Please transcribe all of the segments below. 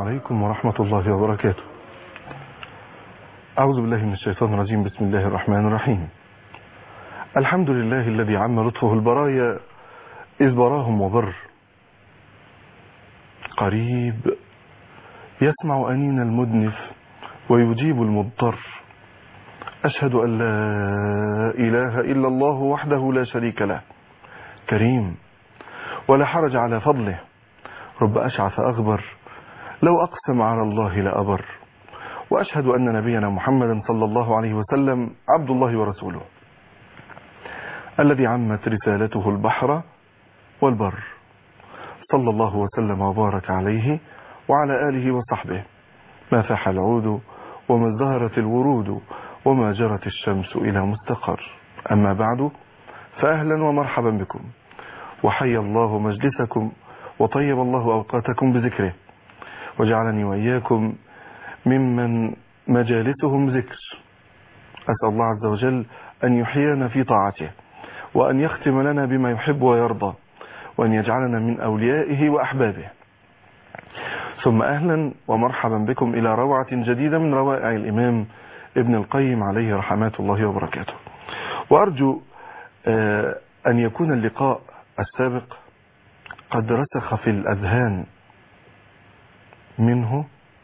عليكم ورحمة الله وبركاته. أعوذ بالله من الشيطان الرجيم. بسم الله الرحمن الرحيم. الحمد لله الذي عم لطفه البرايا إذ براهم وبر، قريب يسمع أنين المدنف ويجيب المضطر. أشهد أن لا إله إلا الله وحده لا شريك له، كريم ولا حرج على فضله، رب أشعث أغبر لو أقسم على الله لأبر. وأشهد أن نبينا محمدا صلى الله عليه وسلم عبد الله ورسوله، الذي عمت رسالته البحر والبر، صلى الله وسلم وبارك عليه وعلى آله وصحبه، ما فاح العود وما ازدهرت الورود وما جرت الشمس إلى مستقر. أما بعد، فأهلا ومرحبا بكم، وحيا الله مجلسكم وطيب الله أوقاتكم بذكره، وجعلني وإياكم ممن مجالسهم ذكر. أسأل الله عز وجل أن يحيينا في طاعته، وأن يختم لنا بما يحب ويرضى، وأن يجعلنا من أوليائه وأحبابه. ثم أهلا ومرحبا بكم إلى روعة جديدة من روائع الإمام ابن القيم عليه رحمات الله وبركاته. وأرجو أن يكون اللقاء السابق قد رسخ في الأذهان منه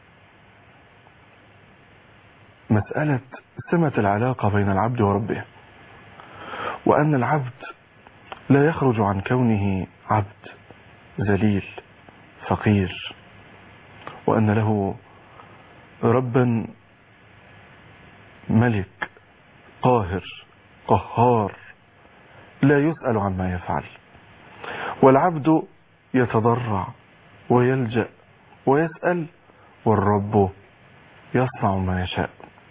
مسألة سمة العلاقة بين العبد وربه، وأن العبد لا يخرج عن كونه عبد ذليل فقير، وأن له ربا ملك قاهر قهار لا يسأل عما يفعل، والعبد يتضرع ويلجأ ويسأل، والرب يصنع ما يشاء.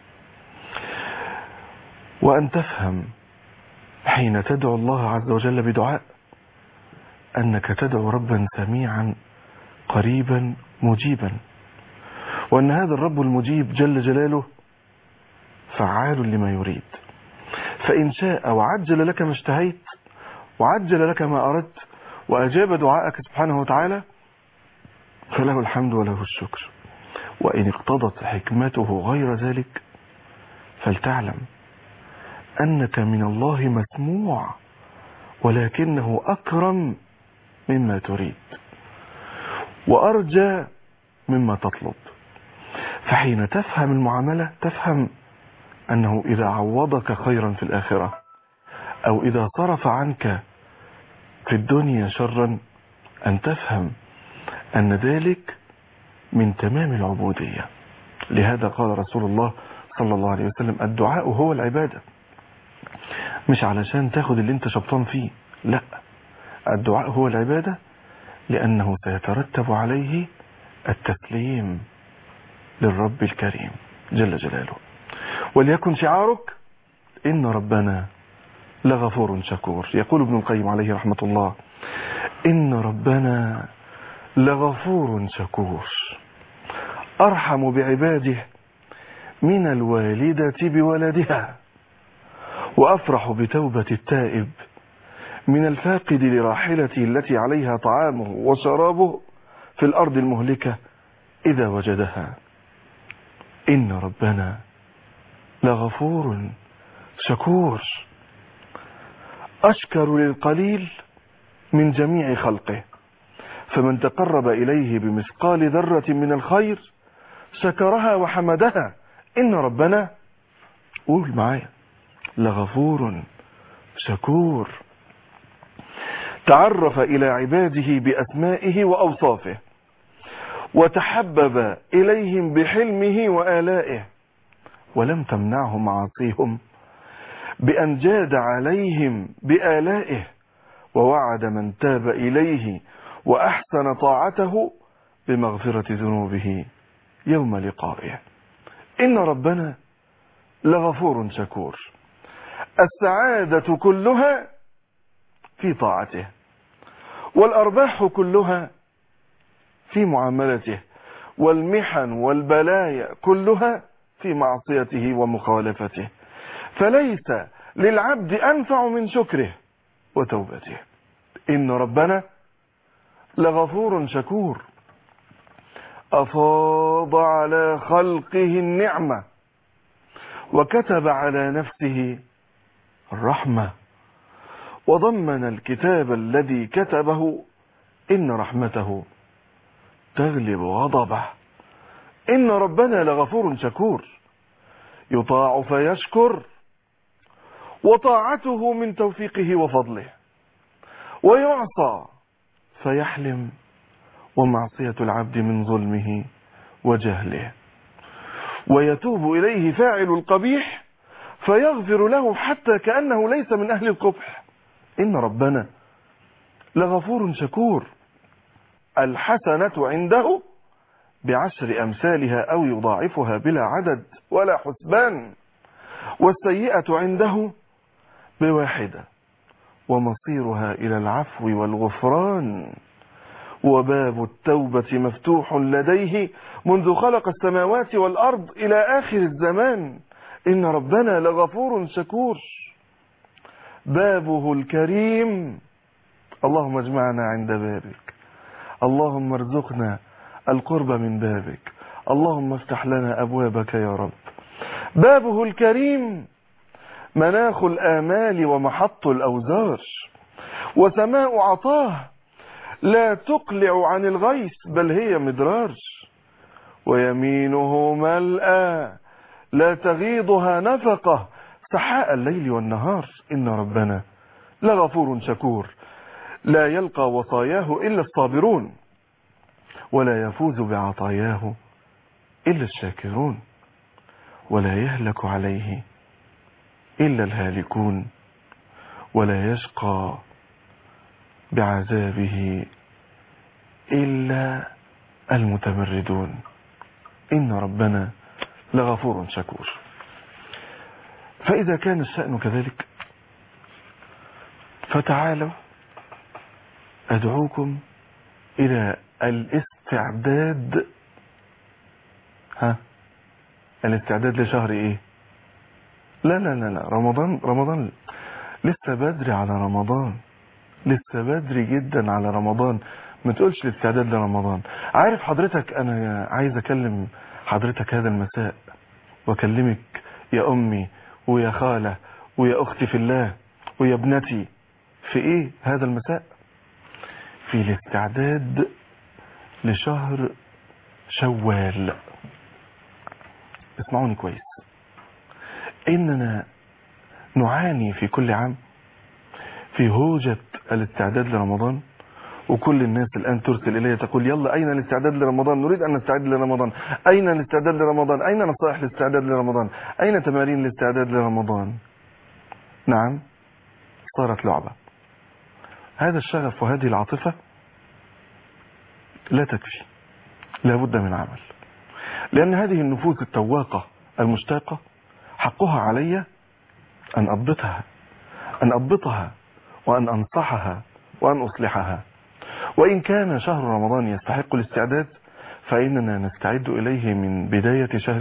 وأن تفهم حين تدعو الله عز وجل بدعاء أنك تدعو ربا سميعا قريبا مجيبا، وأن هذا الرب المجيب جل جلاله فعال لما يريد، فإن شاء وعجل لك ما اشتهيت وعجل لك ما أردت وأجاب دعاءك سبحانه وتعالى فله الحمد وله الشكر. وإن اقتضت حكمته غير ذلك فلتعلم أنك من الله مسموع، ولكنه أكرم مما تريد وأرجى مما تطلب. فحين تفهم المعاملة تفهم أنه إذا عوضك خيرا في الآخرة، أو إذا صرف عنك في الدنيا شرا، أن تفهم أن ذلك من تمام العبودية. لهذا قال رسول الله صلى الله عليه وسلم: الدعاء هو العبادة. مش علشان تاخد اللي انت شبطان فيه، لا، الدعاء هو العبادة، لأنه سيترتب عليه التسليم للرب الكريم جل جلاله. وليكن شعارك: إن ربنا لغفور شكور. يقول ابن القيم عليه رحمة الله: إن ربنا لغفور شكور، أرحم بعباده من الوالدة بولدها، وأفرح بتوبة التائب من الفاقد لراحلته التي عليها طعامه وشرابه في الأرض المهلكة إذا وجدها. إن ربنا لغفور شكور، أشكر للقليل من جميع خلقه، فمن تقرب إليه بمثقال ذرة من الخير شكرها وحمدها. إن ربنا، قول معايا، لغفور شكور، تعرف إلى عباده بأسمائه وأوصافه، وتحبب إليهم بحلمه وآلائه، ولم تمنعه معاصيهم بأن جاد عليهم بآلائه، ووعد من تاب إليه وأحسن طاعته بمغفرة ذنوبه يوم لقائه. إن ربنا لغفور شكور. السعادة كلها في طاعته، والأرباح كلها في معاملته، والمحن والبلايا كلها في معصيته ومخالفته، فليس للعبد أنفع من شكره وتوبته. إن ربنا لغفور شكور، أفاض على خلقه النعمة وكتب على نفسه الرحمة وضمن الكتاب الذي كتبه إن رحمته تغلب غضبه. إن ربنا لغفور شكور يطاع فيشكر وطاعته من توفيقه وفضله، ويعصى فيحلم ومعصية العبد من ظلمه وجهله، ويتوب إليه فاعل القبيح فيغفر له حتى كأنه ليس من أهل القبح. إن ربنا لغفور شكور. الحسنة عنده ب10 أمثالها أو يضاعفها بلا عدد ولا حسبان، والسيئة عنده ب1 ومصيرها إلى العفو والغفران. وباب التوبة مفتوح لديه منذ خلق السماوات والأرض إلى آخر الزمان. إن ربنا لغفور شكور. بابه الكريم. اللهم اجمعنا عند بابك، اللهم ارزقنا القرب من بابك، اللهم افتح لنا أبوابك يا رب. بابه الكريم مناخ الآمال ومحط الأوزار، وسماء عطاه لا تقلع عن الغيث بل هي مدرار، ويمينه ملأى لا تغيضها نفقة سحاء الليل والنهار. إن ربنا لغفور شكور. لا يلقى وصاياه إلا الصابرون، ولا يفوز بعطاياه إلا الشاكرون، ولا يهلك عليه إلا الهالكون، ولا يشقى بعذابه إلا المتمردون. إن ربنا لغفور شكور. فإذا كان الشأن كذلك فتعالوا أدعوكم إلى الاستعداد. الاستعداد لشهر إيه؟ لا لا لا لا، رمضان لسه بدري على رمضان، لسه بدري جدا على رمضان. ما تقولش الاستعداد لرمضان. عارف حضرتك أنا عايز أكلم حضرتك هذا المساء وأكلمك يا أمي ويا خالة ويا أختي في الله ويا ابنتي في إيه هذا المساء؟ في الاستعداد لشهر شوال. اسمعوني كويس. إننا نعاني في كل عام في هوجة الاستعداد لرمضان، وكل الناس الآن ترسل إلي تقول يلا أين الاستعداد لرمضان؟ نريد أن نستعد لرمضان. أين الاستعداد لرمضان؟ أين نصائح الاستعداد لرمضان؟ أين تمارين الاستعداد لرمضان؟ نعم، صارت لعبة. هذا الشغف وهذه العاطفة لا تكفي، لا بد من عمل. لأن هذه النفوس التواقة المشتاقة حقها علي أن أضبطها وأن أنصحها وأن أصلحها. وإن كان شهر رمضان يستحق الاستعداد فإننا نستعد إليه من بداية شهر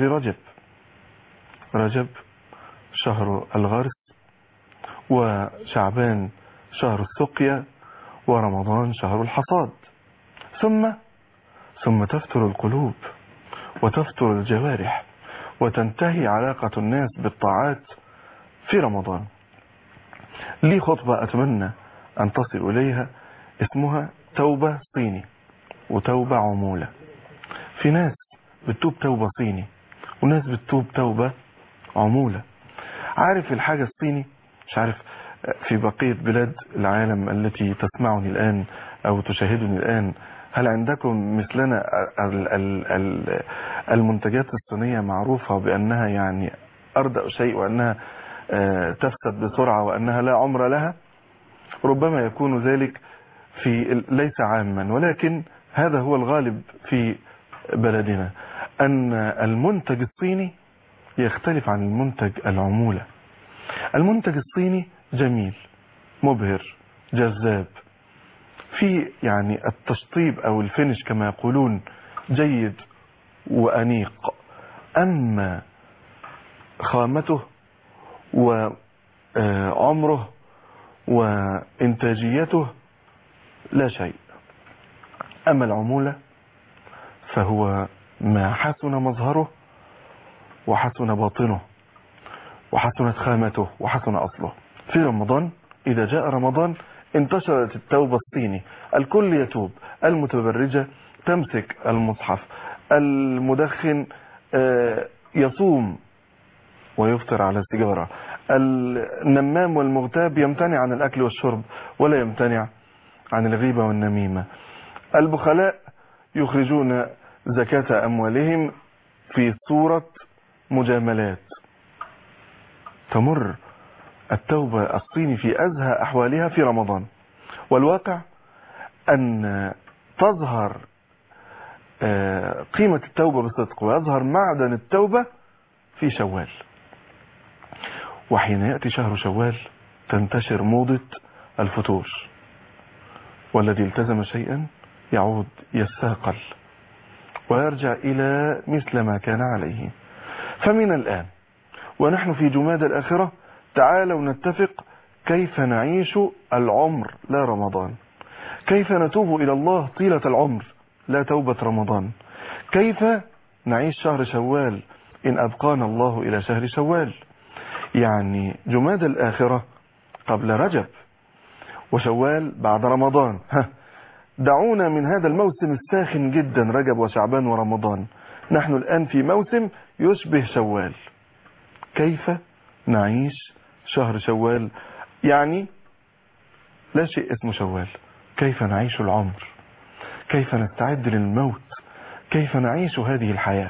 رجب شهر الغرس، وشعبان شهر السقيا، ورمضان شهر الحصاد. ثم تفتر القلوب وتفتر الجوارح وتنتهي علاقة الناس بالطاعات في رمضان. لي خطبة أتمنى أن تصل إليها اسمها توبة صيني وتوبة عمولة. في ناس بتتوب توبة صيني وناس بتتوب توبة عمولة. عارف الحاجة الصيني؟ مش عارف في بقية بلاد العالم التي تسمعني الآن أو تشاهدني الآن، هل عندكم مثلنا المنتجات الصينية معروفة بأنها يعني أردأ شيء، وأنها تفسد بسرعة، وأنها لا عمر لها؟ ربما يكون ذلك في ليس عاما، ولكن هذا هو الغالب في بلدنا، أن المنتج الصيني يختلف عن المنتج العمولة. المنتج الصيني جميل مبهر جذاب، في يعني التشطيب أو الفينش كما يقولون جيد وأنيق، أما خامته وعمره وإنتاجيته لا شيء. أما العمولة فهو ما حسن مظهره وحسن باطنه وحسنت خامته وحسن أصله. في رمضان إذا جاء رمضان انتشرت التوبة الصيني، الكل يتوب، المتبرجة تمسك المصحف، المدخن يصوم ويفطر على السيجارة، النمام والمغتاب يمتنع عن الأكل والشرب ولا يمتنع عن الغيبة والنميمة، البخلاء يخرجون زكاة أموالهم في صورة مجاملات. تمر التوبة الصيني في أزهى أحوالها في رمضان، والواقع أن تظهر قيمة التوبة بصدق ويظهر معدن التوبة في شوال. وحين يأتي شهر شوال تنتشر موضة الفتور، والذي التزم شيئا يعود يستاقل ويرجع إلى مثل ما كان عليه. فمن الآن ونحن في جماد الآخرة تعالوا نتفق كيف نعيش العمر لا رمضان، كيف نتوب إلى الله طيلة العمر لا توبة رمضان، كيف نعيش شهر شوال إن أبقانا الله إلى شهر شوال. يعني جماد الآخرة قبل رجب، وشوال بعد رمضان. دعونا من هذا الموسم الساخن جدا رجب وشعبان ورمضان، نحن الآن في موسم يشبه شوال. كيف نعيش شهر شوال؟ يعني لا شيء اسمه شوال، كيف نعيش العمر، كيف نستعد للموت، كيف نعيش هذه الحياة.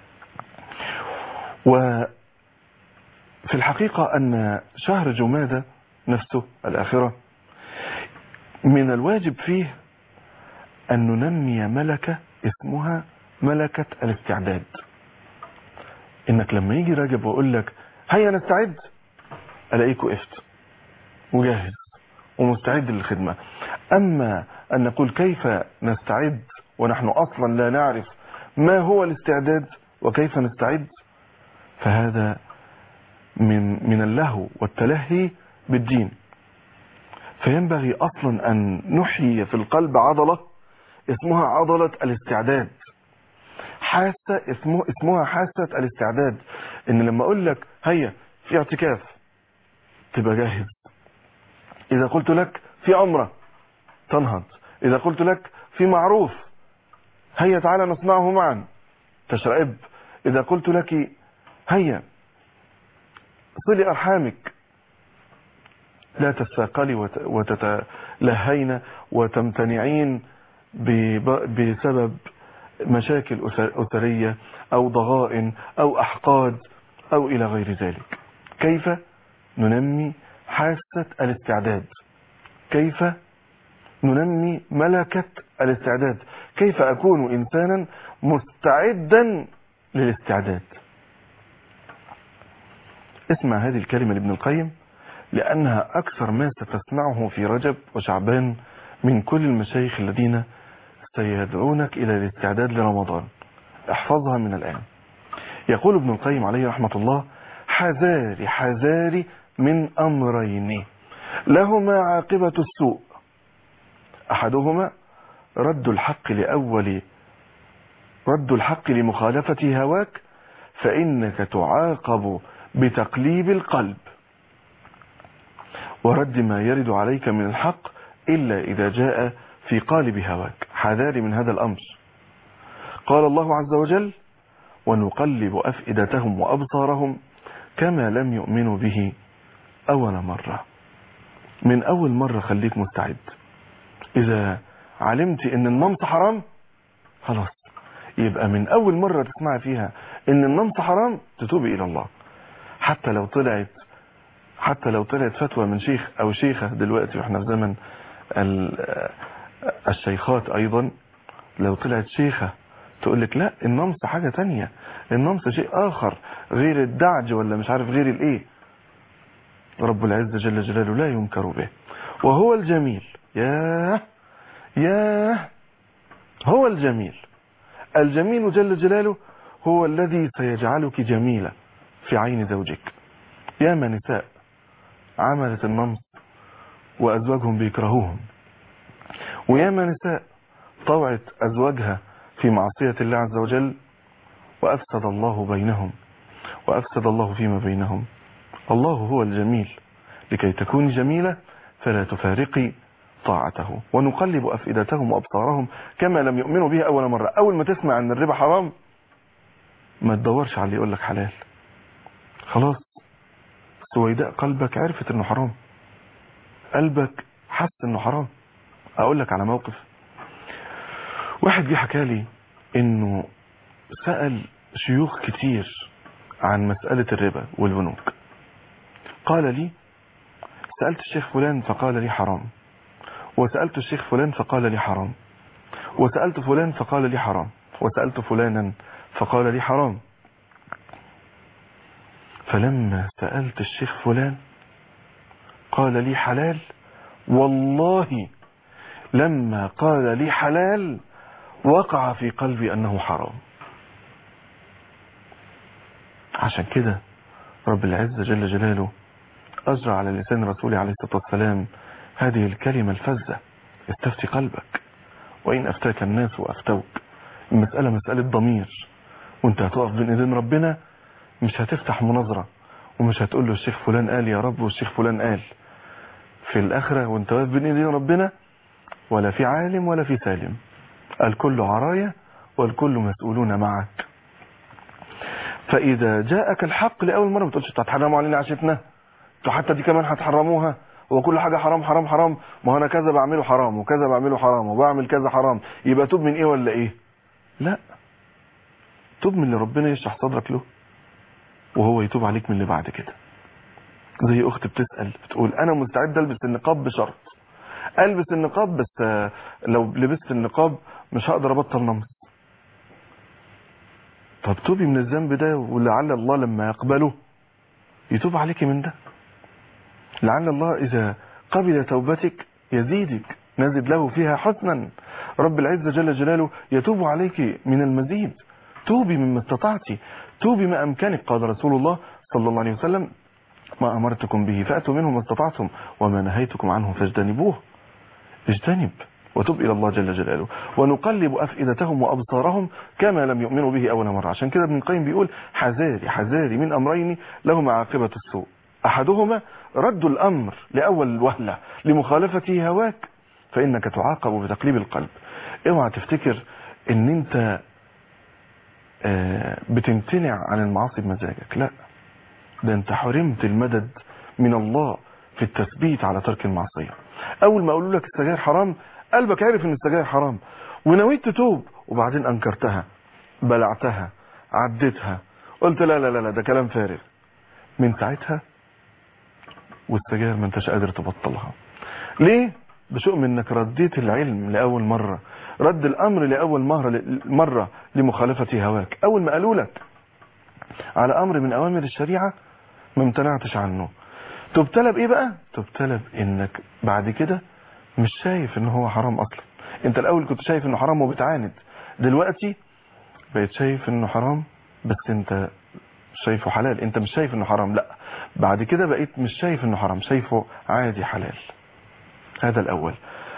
وفي الحقيقة أن شهر جمادة نفسه الآخرة من الواجب فيه أن ننمي ملكة اسمها ملكة الاستعداد. إنك لما يجي رجب وأقول لك هيا نستعد، ألاقيك وقفت وجاهز ومستعد للخدمة. أما أن نقول كيف نستعد ونحن أصلا لا نعرف ما هو الاستعداد وكيف نستعد، فهذا من اللهو والتلهي بالدين. فينبغي أصلا أن نحيي في القلب عضلة اسمها عضلة الاستعداد، حاسة اسمها حاسة الاستعداد. إن لما أقول لك هيا في اعتكاف تبقى جاهز، إذا قلت لك في عمرة تنهض، إذا قلت لك في معروف هيا تعالى نصنعه معا تشرئب، إذا قلت لك هيا صلي أرحامك لا تستثقلي وتتلهين وتمتنعين بسبب مشاكل أسرية أو ضغائن أو أحقاد أو إلى غير ذلك. كيف ننمي حاسة الاستعداد؟ كيف ننمي ملكة الاستعداد؟ كيف أكون إنسانا مستعدا للاستعداد؟ اسمع هذه الكلمة لابن القيم، لأنها أكثر ما ستسمعه في رجب وشعبان من كل المشايخ الذين سيدعونك إلى الاستعداد لرمضان. احفظها من الآن. يقول ابن القيم عليه رحمة الله: حذاري حذاري من أمرين لهما عاقبة السوء، أحدهما رد الحق لمخالفة هواك، فإنك تعاقب بتقليب القلب، ورد ما يرد عليك من الحق إلا إذا جاء في قالب هواك. حذاري من هذا الأمر. قال الله عز وجل: ونقلب أفئدتهم وأبصارهم كما لم يؤمنوا به أول مرة. من أول مرة خليك مستعد. إذا علمت إن النمط حرام خلاص، يبقى من أول مرة تسمع فيها إن النمط حرام تتوبي إلى الله. حتى لو طلعت فتوى من شيخ أو شيخة دلوقتي، وإحنا في زمن الشيخات أيضا، لو طلعت شيخة تقول لك لا النمص حاجة تانية، النمص شيء آخر غير الدعج ولا مش عارف غير الإيه. رب العزة جل جلاله لا ينكر به، وهو الجميل. ياه هو الجميل جل جلاله هو الذي سيجعلك جميلة في عين زوجك. يا من نساء عملت النمص وأزواجهم بيكرهوهم، وياما نساء طوعت أزواجها في معصية الله عز وجل وأفسد الله بينهم وأفسد الله فيما بينهم. الله هو الجميل، لكي تكوني جميلة فلا تفارقي طاعته. ونقلب أفئدتهم وأبصارهم كما لم يؤمنوا به أول مرة. أول ما تسمع أن الربا حرام ما تدورش على اللي يقول لك حلال، خلاص سويداء قلبك عرفت أنه حرام، قلبك حس أنه حرام. أقول لك على موقف، واحد جه حكى لي أنه سأل شيوخ كتير عن مسألة الربا والبنوك. قال لي سألت الشيخ فلان فقال لي حرام، وسألت الشيخ فلان فقال لي حرام، وسألت فلان فقال لي حرام، وسألت فلانا فقال لي حرام. فلما سألت الشيخ فلان قال لي حلال، والله لما قال لي حلال وقع في قلبي أنه حرام. عشان كده رب العزة جل جلاله أجرى على لسان رسوله عليه الصلاة والسلام هذه الكلمة الفزة: استفتي قلبك وإن أفتاك الناس وأفتوك. المسألة مسألة ضمير، وانت هتقف بين ايدين ربنا مش هتفتح مناظرة ومش هتقول له الشيخ فلان قال يا رب والشيخ فلان قال. في الآخرة وانت واقف بين ايدين ربنا ولا في عالم ولا في سالم، الكل عراية والكل مسؤولون معك. فإذا جاءك الحق لأول مرة ما تقولش انتوا هتحرموا علينا عشتنا، انتوا حتى دي كمان هتحرموها، وكل حاجة حرام حرام حرام، ما انا كذا بعمله حرام وكذا بعمله حرام وبعمل كذا حرام، يبقى توب من ايه ولا ايه؟ لا، توب من اللي ربنا يشرح صدرك له وهو يتوب عليك من اللي بعد كده. زي اخت بتسأل بتقول انا مستعد البس النقاب بشرط البس النقاب، بس لو لبست النقاب مش هقدر ابطل نمص. طب توبي من الذنب ده ولعل الله لما يقبله يتوب عليك من ده. لعل الله اذا قبل توبتك يزيدك، نزد له فيها حسنا. رب العزة جل جلاله يتوب عليك من المزيد. توبي مما استطعتي، توبي ما امكنك. قال رسول الله صلى الله عليه وسلم ما امرتكم به فاتوا منه ما استطعتم وما نهيتكم عنه فاجتنبوه. اجتنب وتب الى الله جل جلاله. ونقلب افئدتهم وابصارهم كما لم يؤمنوا به اول مره. عشان كده ابن القيم بيقول حذاري حذاري من امرين لهما عاقبه السوء، احدهما رد الامر لاول وهله لمخالفه هواك فانك تعاقب بتقليب القلب. اوعى تفتكر ان انت بتمتنع عن المعاصي بمزاجك، لا، ده انت حرمت المدد من الله في التثبيت على ترك المعصية. اول ما اقول لك السجاير حرام قلبك عارف ان السجاير حرام ونويت تتوب، وبعدين انكرتها بلعتها عديتها قلت لا لا لا ده كلام فارغ، من ساعتها والسجاير ما انتش قادر تبطلها. ليه؟ بشؤم انك رديت العلم لأول مرة، رد الأمر لأول مرة لمخالفة هواك. أول ما قالوا لك على أمر من أوامر الشريعة ما امتنعتش عنه. تبتلى بإيه بقى؟ تبتلى بإنك بعد كده مش شايف إنه هو حرام أصلا. أنت الأول كنت شايف إنه حرام وبتعاند، دلوقتي بقيت شايف إنه حرام بس أنت شايفه حلال. أنت مش شايف إنه حرام، لا، بعد كده بقيت مش شايف إنه حرام، شايفه عادي حلال. هذا الأول.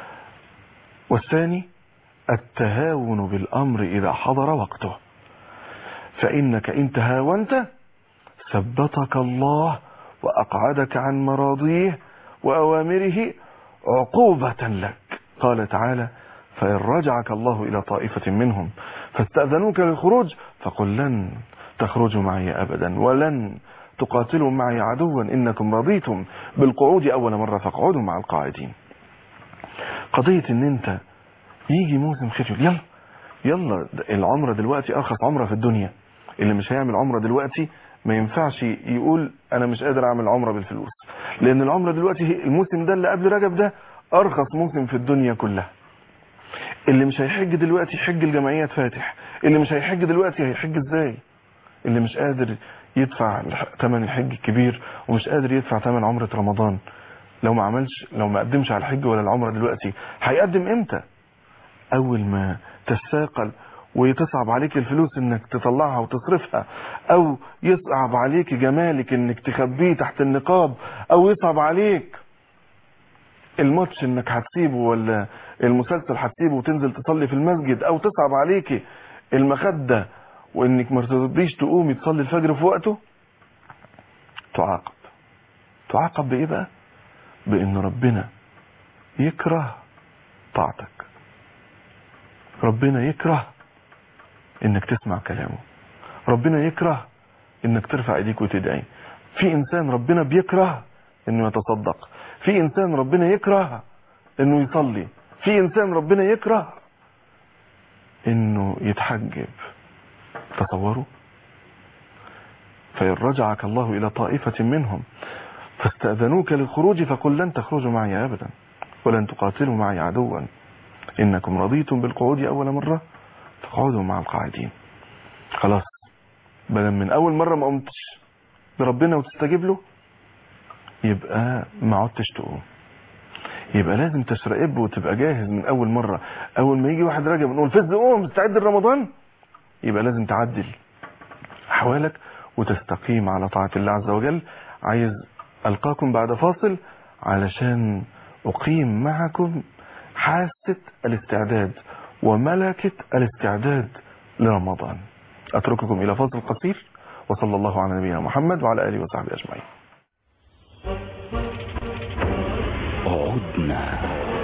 والثاني التهاون بالأمر إذا حضر وقته، فإنك إن تهاونت ثبتك الله وأقعدك عن مراضيه وأوامره عقوبة لك. قال تعالى فإن رجعك الله إلى طائفة منهم فاستأذنوك للخروج فقل لن تخرجوا معي أبدا ولن تقاتلوا معي عدوا إنكم رضيتم بالقعود أول مرة فاقعدوا مع القاعدين. قضية إن أنت يجي موسم خير يلا يلا، العمرة دلوقتي أرخص عمرة في الدنيا. اللي مش هيعمل عمرة دلوقتي ما ينفعش يقول أنا مش قادر أعمل عمرة بالفلوس، لأن العمرة دلوقتي الموسم ده اللي قبل رجب ده أرخص موسم في الدنيا كلها. اللي مش هيحج دلوقتي يحج الجمعيات فاتح، اللي مش هيحج دلوقتي هيحج إزاي؟ اللي مش قادر يدفع ثمن الحج الكبير ومش قادر يدفع ثمن عمرة رمضان، لو ما قدمش على الحج ولا العمرة دلوقتي هيقدم امتى؟ اول ما تستثقل ويتصعب عليك الفلوس انك تطلعها وتصرفها، او يصعب عليك جمالك انك تخبيه تحت النقاب، او يصعب عليك الماتش انك هتسيبه ولا المسلسل هتسيبه وتنزل تصلي في المسجد، او تصعب عليك المخدة وانك ما ترضيش تقومي تصلي الفجر في وقته، تعاقب بايه بقى؟ بان ربنا يكره طاعتك، ربنا يكره انك تسمع كلامه، ربنا يكره انك ترفع ايديك وتدعي. في انسان ربنا بيكره انه يتصدق، في انسان ربنا يكره انه يصلي، في انسان ربنا يكره انه يتحجب. تصوروا. فإن رجعك الله الى طائفة منهم فاستأذنوك للخروج فقل لن تخرجوا معي ابدا ولن تقاتلوا معي عدوا انكم رضيتم بالقعود اول مرة فاقعدوا مع القاعدين. خلاص، بدل من اول مرة ما قمتش بربنا وتستجيب له، يبقى ما عدتش تقوم. يبقى لازم تشرقب وتبقى جاهز من اول مرة. اول ما يجي واحد راجع بنقول فز قوم مستعد لرمضان، يبقى لازم تعدل احوالك وتستقيم على طاعة الله عز وجل. عايز القاكم بعد فاصل علشان اقيم معكم حاسة الاستعداد وملكة الاستعداد لرمضان. اترككم الى فاصل قصير، وصلى الله على نبينا محمد وعلى اله وصحبه اجمعين. عدنا.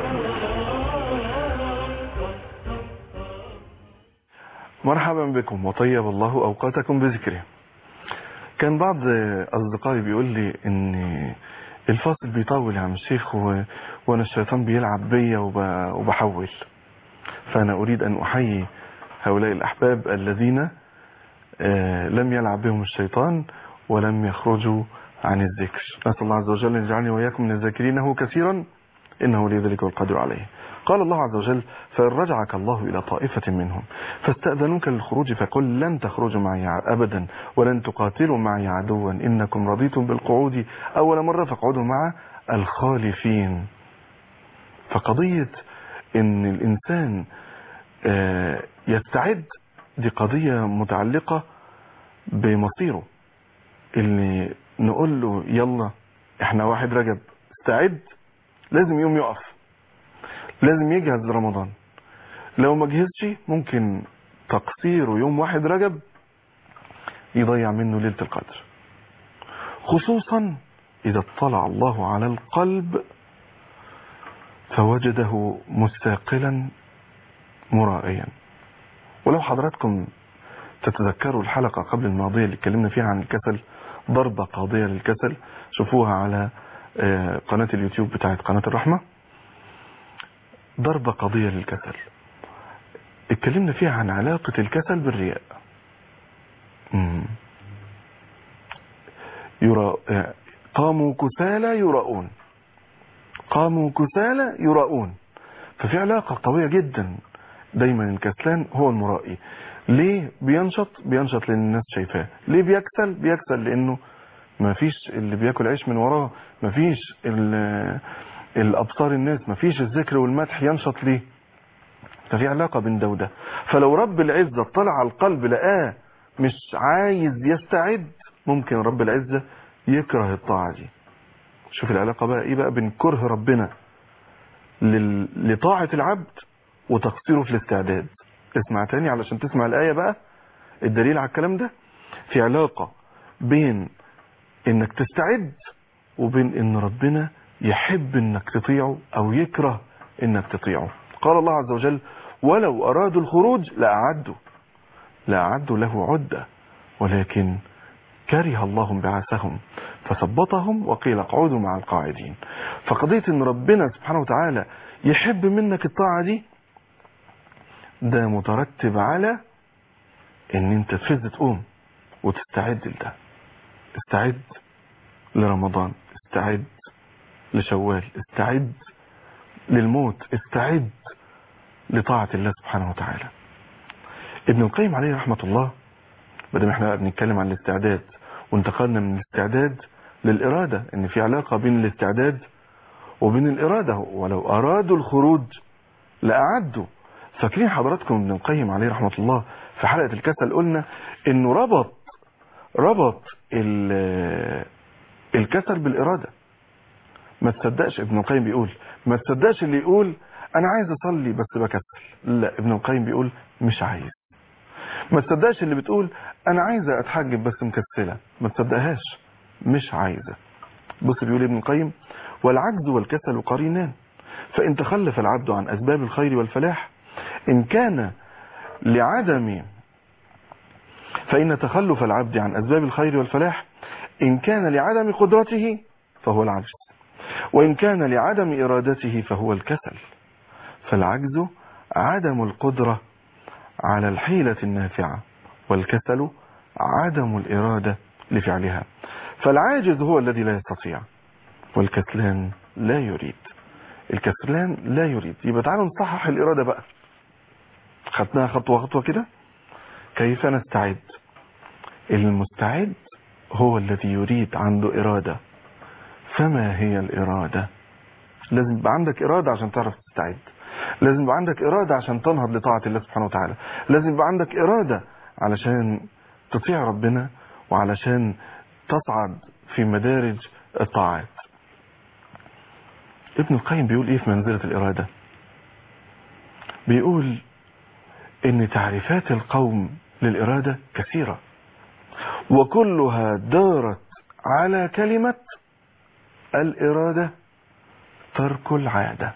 مرحبا بكم وطيب الله اوقاتكم بذكره. كان بعض اصدقائي بيقول لي ان الفاصل بيطول يا عم الشيخ وانا الشيطان بيلعب بيا وبحول. فانا اريد ان احيي هؤلاء الاحباب الذين لم يلعب بهم الشيطان ولم يخرجوا عن الذكر. نسأل الله عز وجل ان يجعلني واياكم من الذاكرينه كثيرا انه لي ذلك والقدر عليه. قال الله عز وجل: فإن رجعك الله إلى طائفة منهم فاستأذنوك للخروج فقل لن تخرجوا معي أبدا ولن تقاتلوا معي عدوا إنكم رضيتم بالقعود أول مرة فاقعدوا مع الخالفين. فقضية إن الإنسان يستعد دي قضية متعلقة بمصيره. اللي نقول له يلا احنا 1 رجب استعد، لازم يوم يقف، لازم يجهز لرمضان. لو ما جهزش ممكن تقصيره يوم 1 رجب يضيع منه ليلة القدر، خصوصا إذا اطلع الله على القلب فوجده مستاقلا مرائيا. ولو حضراتكم تتذكروا الحلقة قبل الماضية اللي اتكلمنا فيها عن الكسل، ضربة قاضية للكسل، شوفوها على قناة اليوتيوب بتاعت قناة الرحمة، ضربة قاضية للكسل. اتكلمنا فيها عن علاقة الكسل بالرياء. قاموا كسالى يراؤون، قاموا كسالى يراؤون. ففي علاقة قوية جدا. دايما الكسلان هو المرائي. ليه بينشط لان الناس شايفاه. ليه بيكسل لانه ما فيش اللي بياكل عيش من وراه، ما فيش الابصار الناس، ما فيش الذكر والمدح، ينشط ليه؟ ففي علاقة بين ده وده. فلو رب العزة اطلع على القلب لقاه مش عايز يستعد، ممكن رب العزة يكره الطاعة دي. شوف العلاقة بقى ايه بقى بين كره ربنا لطاعة العبد وتقصيره في الاستعداد. اسمع تاني علشان تسمع الآية بقى، الدليل على الكلام ده. في علاقة بين انك تستعد وبين ان ربنا يحب انك تطيعه او يكره انك تطيعه. قال الله عز وجل: ولو ارادوا الخروج لأعدوا له عدة ولكن كره الله انبعاثهم فثبطهم وقيل اقعدوا مع القاعدين. فقضية ان ربنا سبحانه وتعالى يحب منك الطاعة دي، ده مترتب على ان انت تفز تقوم وتستعد لده. استعد لرمضان، استعد لشوال، استعد للموت، استعد لطاعة الله سبحانه وتعالى. ابن القيم عليه رحمة الله، بدل ما احنا بنتكلم عن الاستعداد وانتقلنا من الاستعداد للإرادة، ان في علاقة بين الاستعداد وبين الإرادة. ولو أرادوا الخروج لأعدوا. فاكرين حضراتكم ابن القيم عليه رحمة الله في حلقة الكسل قلنا انه ربط الكسل بالإرادة. ما تصدقش ابن القيم بيقول، ما تصدقش اللي يقول انا عايز اصلي بس بكسل. لا، ابن القيم بيقول مش عايز. ما تصدقش اللي بتقول انا عايزة اتحجب بس مكسلة، ما تصدقهاش، مش عايزة. بص بيقول ابن القيم: والعجز والكسل قرينان، فإن تخلف العبد عن أسباب الخير والفلاح فإن تخلف العبد عن أسباب الخير والفلاح إن كان لعدم قدرته فهو العجز، وإن كان لعدم إرادته فهو الكسل. فالعجز عدم القدرة على الحيلة النافعة، والكسل عدم الإرادة لفعلها. فالعاجز هو الذي لا يستطيع، والكسلان لا يريد. الكسلان لا يريد. يبقى تعالوا نصحح الإرادة بقى، خدناها خطوة خطوة كده. كيف نستعد؟ المستعد هو الذي يريد، عنده إرادة. فما هي الإرادة؟ لازم يبقى عندك إرادة عشان تعرف تستعد، لازم يبقى عندك إرادة عشان تنهض لطاعة الله سبحانه وتعالى، لازم يبقى عندك إرادة علشان تطيع ربنا وعلشان تصعد في مدارج الطاعات. ابن القيم بيقول ايه في منزلة الإرادة؟ بيقول ان تعريفات القوم للإرادة كثيرة، وكلها دارت على كلمة الإرادة ترك العادة.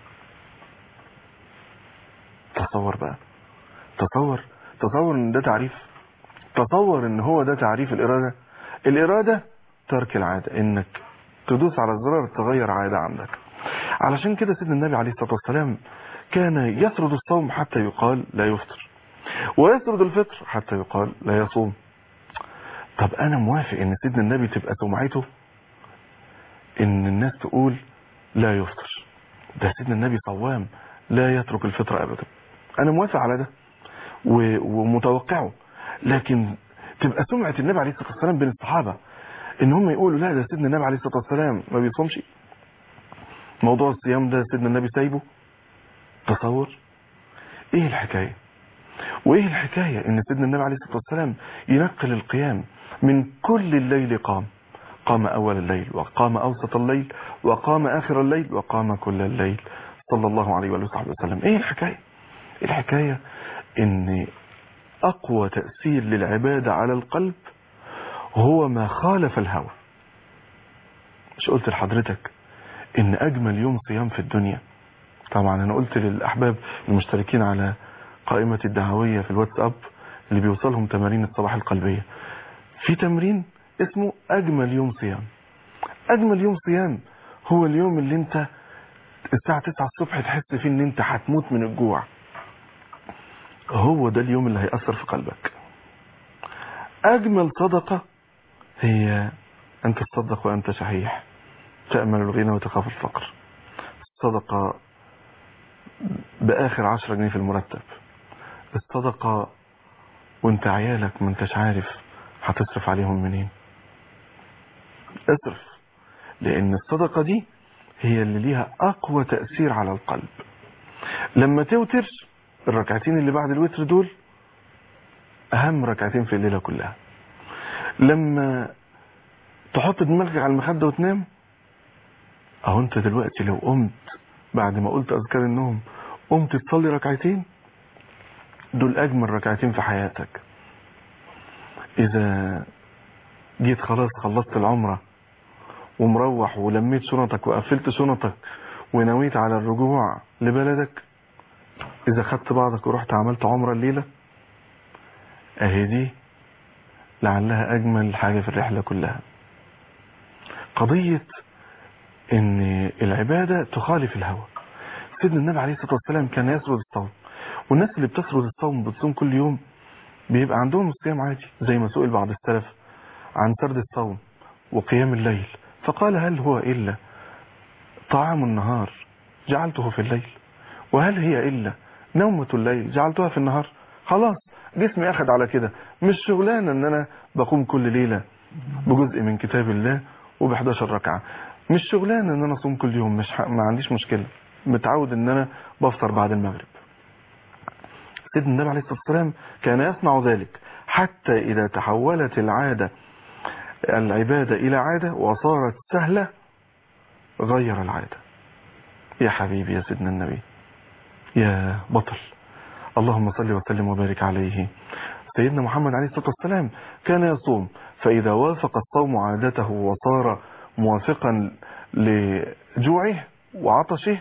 تصور بقى، تصور ان ده تعريف، تصور ان هو ده تعريف الإرادة. الإرادة ترك العادة، انك تدوس على الزرار تغير عادة عندك. علشان كده سيدنا النبي عليه الصلاة والسلام كان يسرد الصوم حتى يقال لا يفطر، ويسرد الفطر حتى يقال لا يصوم. طب انا موافق ان سيدنا النبي تبقى سمعته ان الناس تقول لا يفطر، ده سيدنا النبي صوام لا يترك الفطر ابدا، انا موافق على ده ومتوقعه. لكن تبقى سمعة النبي عليه الصلاة والسلام بين الصحابة ان هم يقولوا لا ده سيدنا النبي عليه الصلاة والسلام ما بيصومش، موضوع الصيام ده سيدنا النبي سايبه. تصور ايه الحكاية، وايه الحكاية ان سيدنا النبي عليه الصلاة والسلام ينقل القيام من كل الليل، قام اول الليل، وقام اوسط الليل، وقام اخر الليل، وقام كل الليل، صلى الله عليه وصحبه وسلم. ايه الحكاية؟ الحكاية ان اقوى تأثير للعبادة على القلب هو ما خالف الهوى. مش قلت لحضرتك ان اجمل يوم صيام في الدنيا، طبعا انا قلت للاحباب المشتركين على قائمة الدعوية في الواتساب اللي بيوصلهم تمارين الصباح القلبية، في تمرين اسمه اجمل يوم صيام. اجمل يوم صيام هو اليوم اللي انت الساعة 9 الصبح تحس فيه ان انت هتموت من الجوع، هو ده اليوم اللي هيأثر في قلبك. اجمل صدقة هي ان تصدق وانت شحيح، تأمل الغنى وتخاف الفقر. الصدقة بآخر 10 جنيه في المرتب، الصدقة وانت عيالك ما انتش عارف هتصرف عليهم منين. اصرف، لان الصدقة دي هي اللي ليها اقوى تأثير على القلب. لما توتر، الركعتين اللي بعد الوتر دول اهم ركعتين في الليلة كلها. لما تحط دماغك على المخدة وتنام، اهو انت دلوقتي لو قمت بعد ما قلت اذكار النوم قمت تصلي ركعتين، دول اجمل ركعتين في حياتك. اذا جيت خلاص خلصت العمرة ومروح ولميت شنطك وقفلت شنطك ونويت على الرجوع لبلدك، اذا خدت بعضك ورحت عملت عمرة الليلة، اهي دي لعلها اجمل حاجة في الرحلة كلها. قضية ان العبادة تخالف الهوى. سيدنا النبي عليه الصلاة والسلام كان يسرد الصوم، والناس اللي بتسرد الصوم بتصوم كل يوم بيبقى عندهم الصيام عادي، زي ما سئل بعض السلف عن سرد الصوم وقيام الليل فقال هل هو إلا طعام النهار جعلته في الليل، وهل هي إلا نومة الليل جعلتها في النهار. خلاص جسمي أخذ على كده، مش شغلانة ان انا بقوم كل ليلة بجزء من كتاب الله وب11 ركعة، مش شغلانة ان انا اصوم كل يوم، ما عنديش مشكلة، متعود ان انا بفطر بعد المغرب. سيدنا النبي عليه الصلاة والسلام كان يصنع ذلك حتى إذا تحولت العبادة إلى عادة وصارت سهلة غير العادة. يا حبيبي يا سيدنا النبي يا بطل، اللهم صل وسلم وبارك عليه سيدنا محمد عليه الصلاة والسلام كان يصوم، فإذا وافق الصوم عادته وصار موافقا لجوعه وعطشه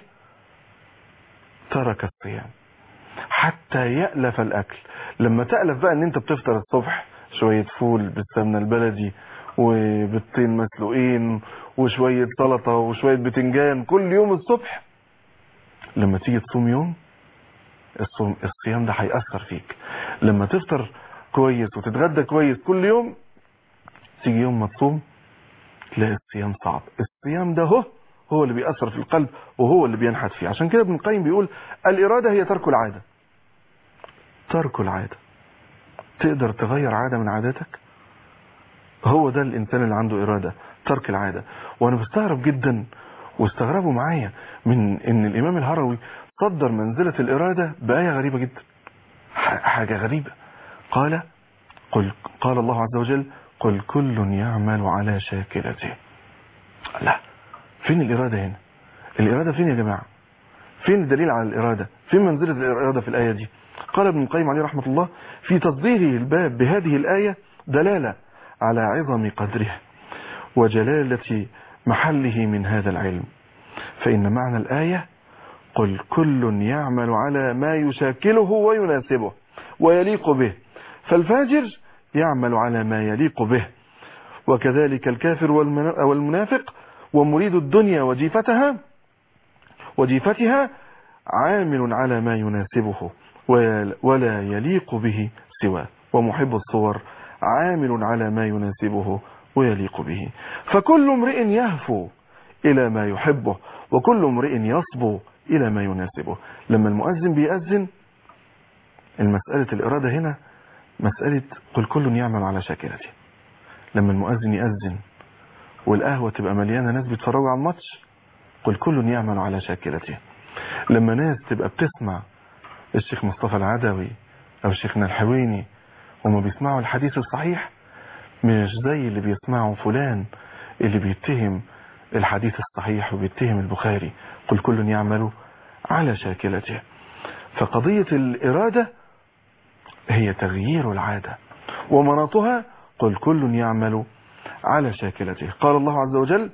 ترك الصيام حتى يألف الأكل. لما تألف بقى ان انت بتفطر الصبح شوية فول بالسمنة البلدي وبالطين مسلوقين وشوية سلطة وشوية بتنجان كل يوم الصبح، لما تيجي تصوم يوم الصيام ده هيأثر فيك. لما تفطر كويس وتتغدى كويس كل يوم، تيجي يوم ما تصوم تلاقي الصيام صعب. الصيام ده هو اللي بيأثر في القلب وهو اللي بينحت فيه. عشان كده ابن القيم بيقول الإرادة هي ترك العادة. ترك العادة، تقدر تغير عادة من عاداتك؟ هو ده الإنسان اللي عنده إرادة، ترك العادة. وأنا بستغرب جدا واستغربوا معايا من إن الإمام الهروي صدر منزلة الإرادة بآية غريبة جدا، حاجة غريبة. قال الله عز وجل قل كل يعمل على شاكلته. لا، فين الإرادة هنا؟ الإرادة فين يا جماعة؟ فين الدليل على الإرادة؟ فين منزلة الإرادة في الآية دي؟ قال ابن القيم عليه رحمة الله في تصديره الباب بهذه الآية دلالة على عظم قدره وجلالة محله من هذا العلم. فإن معنى الآية قل كل يعمل على ما يشاكله ويناسبه ويليق به، فالفاجر يعمل على ما يليق به، وكذلك الكافر والمنافق ومريد الدنيا وجيفتها عامل على ما يناسبه ولا يليق به سواه، ومحب الصور عامل على ما يناسبه ويليق به. فكل امرئ يهفو إلى ما يحبه وكل امرئ يصبو إلى ما يناسبه. لما المؤذن بيأذن، المسألة الإرادة هنا مسألة قل كل يعمل على شاكلته. لما المؤذن يأذن والقهوة تبقى مليانة ناس بيتفرجوا على الماتش، قل كل يعمل على شاكلته. لما ناس تبقى بتسمع الشيخ مصطفى العدوي أو الشيخنا الحويني وما بيسمعوا الحديث الصحيح، مش زي اللي بيسمعوا فلان اللي بيتهم الحديث الصحيح وبيتهم البخاري. قل كل يعمل على شاكلته. فقضية الإرادة هي تغيير العادة، ومناطها قل كل يعمل على شاكلته. قال الله عز وجل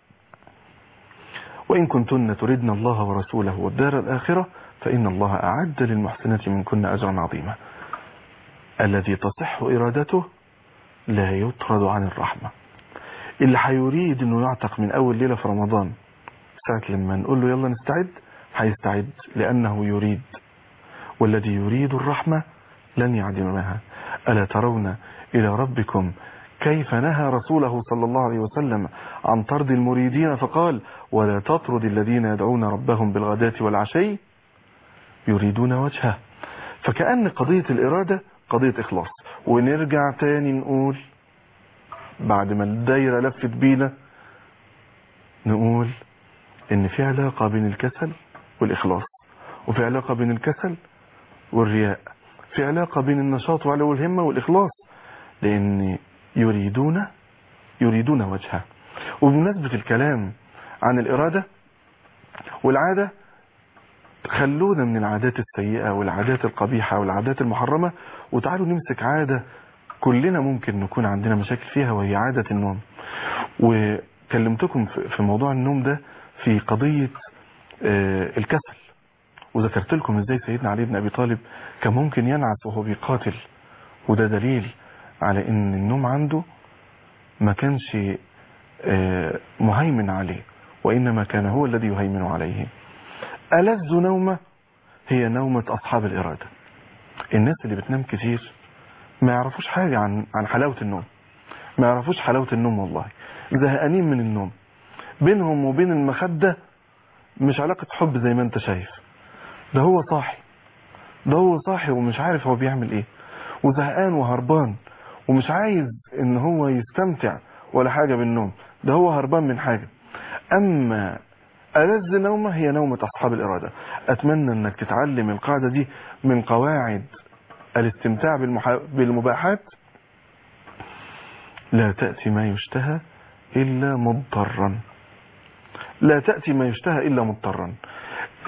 وإن كنتن تردن الله ورسوله والدار الآخرة فإن الله أعد للمحسنات منكن أجرا عظيما. الذي تصح إرادته لا يطرد عن الرحمة. اللي هيريد انه يعتق من اول ليلة في رمضان، ساعة لما نقول له يلا نستعد هيستعد لانه يريد، والذي يريد الرحمة لن يعدمها. ألا ترون إلى ربكم كيف نهى رسوله صلى الله عليه وسلم عن طرد المريدين فقال ولا تطرد الذين يدعون ربهم بالغداة والعشي يريدون وجهه. فكأن قضية الإرادة قضية إخلاص. ونرجع تاني نقول بعد ما الدايرة لفت بينا، نقول ان في علاقة بين الكسل والإخلاص، وفي علاقة بين الكسل والرياء، في علاقة بين النشاط وعلو الهمة والإخلاص، لأن يريدون وجهه. وبمناسبة الكلام عن الإرادة والعادة، خلونا من العادات السيئة والعادات القبيحة والعادات المحرمة، وتعالوا نمسك عادة كلنا ممكن نكون عندنا مشاكل فيها، وهي عادة النوم. وكلمتكم في موضوع النوم ده في قضية الكسل، وذكرت لكم ازاي سيدنا علي بن أبي طالب كان ممكن ينعس وهو بيقاتل، وده دليل على ان النوم عنده ما كانش مهيمن عليه، وإنما كان هو الذي يهيمن عليه. ألذ نومة هي نومة أصحاب الإرادة. الناس اللي بتنام كتير ما يعرفوش حاجة عن حلاوة النوم، ما يعرفوش حلاوة النوم، والله زهقانين من النوم. بينهم وبين المخدة مش علاقة حب زي ما انت شايف، ده هو صاحي ومش عارف هو بيعمل ايه، وزهقان وهربان ومش عايز ان هو يستمتع ولا حاجة بالنوم، ده هو هربان من حاجة. اما ألذ نومة هي نومة أصحاب الإرادة. أتمنى أنك تتعلم القاعدة دي من قواعد الاستمتاع بالمباحات. لا تأتي ما يشتهى إلا مضطرا، لا تأتي ما يشتهى إلا مضطرا.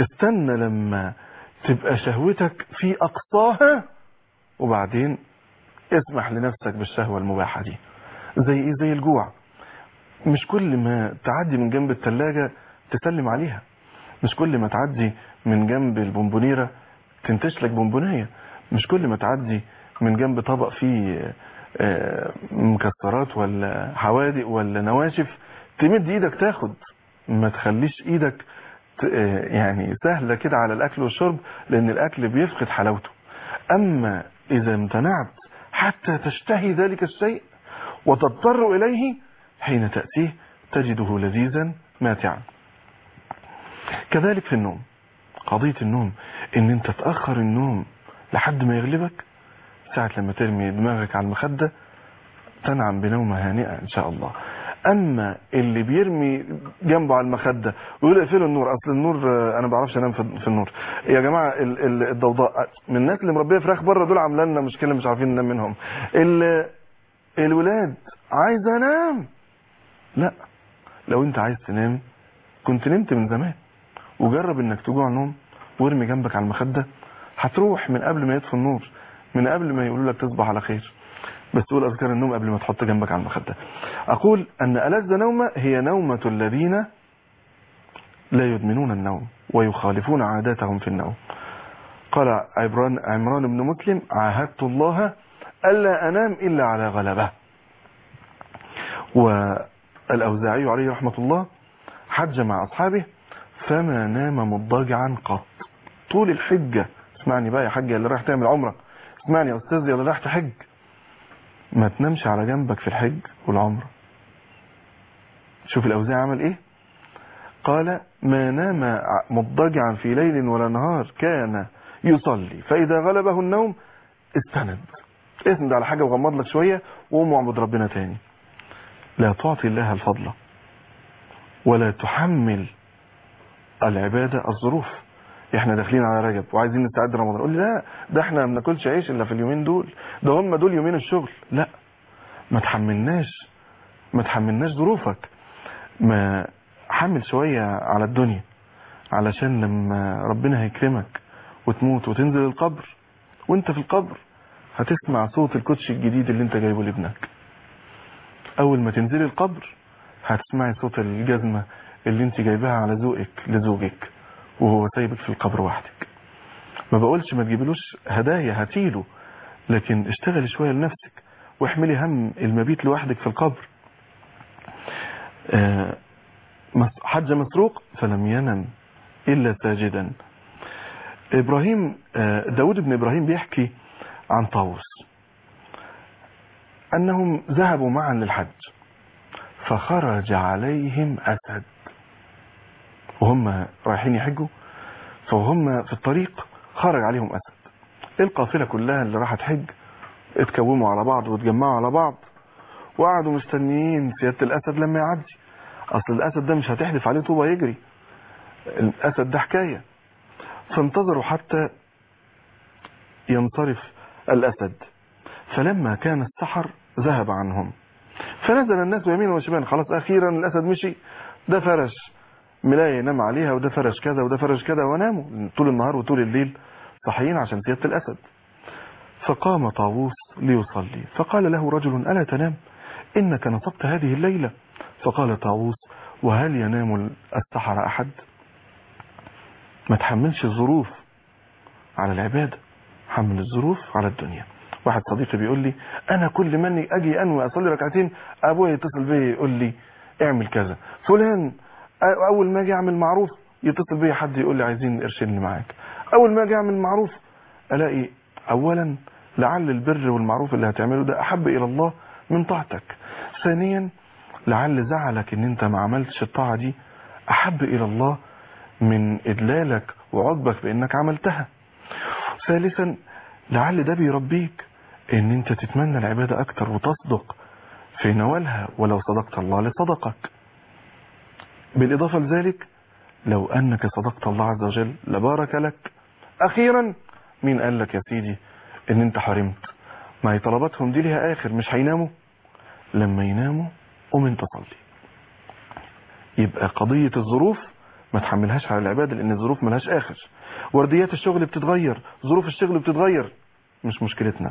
استنى لما تبقى شهوتك في أقصاها وبعدين اسمح لنفسك بالشهوة المباحة دي. زي ايه؟ زي الجوع. مش كل ما تعدي من جنب الثلاجة تسلم عليها، مش كل ما تعدي من جنب البونبونيرة تنتش لك بونبونية، مش كل ما تعدي من جنب طبق فيه مكسرات ولا حوادق ولا نواشف تمد ايدك تاخد. ما تخليش ايدك يعني سهلة كده على الاكل والشرب، لان الاكل بيفقد حلاوته. اما اذا امتنعت حتى تشتهي ذلك الشيء وتضطر اليه، حين تأتيه تجده لذيذا ماتعا. كذلك في النوم، قضية النوم ان انت تأخر النوم لحد ما يغلبك، ساعة لما ترمي دماغك على المخدة تنعم بنومة هانئة ان شاء الله. اما اللي بيرمي جنبه على المخدة ويقول اقفلوا النور، اصل النور انا بعرفش انام في النور. يا جماعة الضوضاء من الناس اللي مربيه فراخ بره دول عامله لنا مشكلة، مش عارفين ننام منهم. الولاد عايزه انام، لا، لو انت عايز تنام كنت نمت من زمان. وجرب انك تجوع نوم وارمي جنبك على المخدة، هتروح من قبل ما يطفي النور، من قبل ما يقولوا لك تصبح على خير. بس تقول اذكار النوم قبل ما تحط جنبك على المخدة. اقول ان ألذ نومة هي نومة الذين لا يدمنون النوم ويخالفون عاداتهم في النوم. قال عمران بن مسلم: عاهدت الله ألا أنام إلا على غلبة. والأوزاعي عليه رحمة الله حج مع أصحابه فما نام مضطجعا قط طول الحجة. اسمعني بقى يا حاج اللي رايح تعمل عمرة، اسمعني يا أستاذ اللي رايح تحج، ما تنامش على جنبك في الحج والعمرة. شوف الأوزاعي عمل إيه؟ قال: ما نام مضطجعا في ليل ولا نهار كان يصلي فإذا غلبه النوم اسند على حاجة وغمض لك شوية وقوم واعبد ربنا تاني. لا تعطي الله الفضل ولا تحمل العبادة الظروف. احنا داخلين على رجب وعايزين نستعد رمضان، قول لي لا ده احنا ما بناكلش عيش الا في اليومين دول، ده هم دول يومين الشغل. لا، ما تحملناش ظروفك. ما حمل شوية على الدنيا، علشان لما ربنا هيكرمك وتموت وتنزل القبر، وانت في القبر هتسمع صوت الكوتش الجديد اللي انت جايبه لابنك. اول ما تنزلي القبر هتسمعي صوت الجزمة اللي انت جايبها على ذوقك لزوجك وهو سايبك في القبر وحدك. ما بقولش ما تجيبلوش هدايا، هاتيله، لكن اشتغلي شوية لنفسك واحملي هم المبيت لوحدك في القبر. حج مسروق فلم ينم إلا ساجدا. داود بن إبراهيم بيحكي عن طاووس أنهم ذهبوا معا للحج فخرج عليهم أسد، وهم رايحين يحجوا، فهم في الطريق خرج عليهم أسد. القافلة كلها اللي راحت حج اتكوموا على بعض واتجمعوا على بعض وقعدوا مستنيين سيادة الأسد لما يعدي. أصل الأسد ده مش هتحدف عليه طوبة يجري، الأسد ده حكاية. فانتظروا حتى ينصرف الأسد، فلما كان السحر ذهب عنهم فنزل الناس يمينا وشمالا. خلاص أخيرا الأسد مشي، ده فرش ملاية ينام عليها وده فرش كذا وده فرش كذا، وناموا طول النهار وطول الليل صحيين عشان سيادة الأسد. فقام طاووس ليصلي فقال له رجل: ألا تنام؟ إنك نصبت هذه الليلة. فقال طاووس: وهل ينام السحر أحد؟ ما تحملش الظروف على العبادة، حمل الظروف على الدنيا. واحد صديقي بيقول لي: أنا كل من أجي أنوي أصلي ركعتين أبويا يتصل بي يقول لي اعمل كذا، فلان أول ما أجي أعمل معروف يتصل بي حد يقول لي عايزين قرشين معاك. أول ما أجي أعمل معروف ألاقي أولا لعل البر والمعروف اللي هتعمله ده أحب إلى الله من طاعتك، ثانيا لعل زعلك ان انت ما عملتش الطاعة دي احب الى الله من ادلالك وعقبك بانك عملتها، ثالثا لعل ده بيربيك ان انت تتمنى العبادة اكتر وتصدق في نوالها، ولو صدقت الله لصدقك. بالاضافة لذلك لو انك صدقت الله عز وجل لبارك لك. اخيرا مين قال لك يا سيدي ان انت حرمت؟ ما هي طلباتهم دي ليها اخر، مش هيناموا؟ لما يناموا قوم انت صلي. يبقى قضية الظروف ما تحملهاش على العبادة، لان الظروف ملهاش اخر. ورديات الشغل بتتغير، ظروف الشغل بتتغير، مش مشكلتنا.